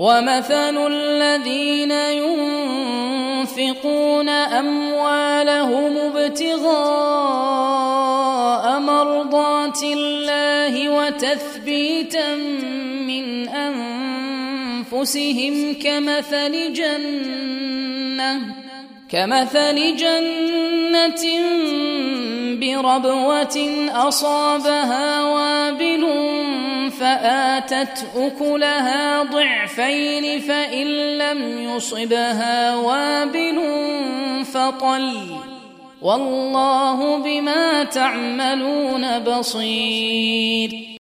ومثل الذين ينفقون أموالهم ابتغاء مرضات الله وتثبيتا من أنفسهم كمثل جنة بربوة أصابها وابل فآتت أكلها ضعفين فإن لم يصبها وابل فطل والله بما تعملون بصير.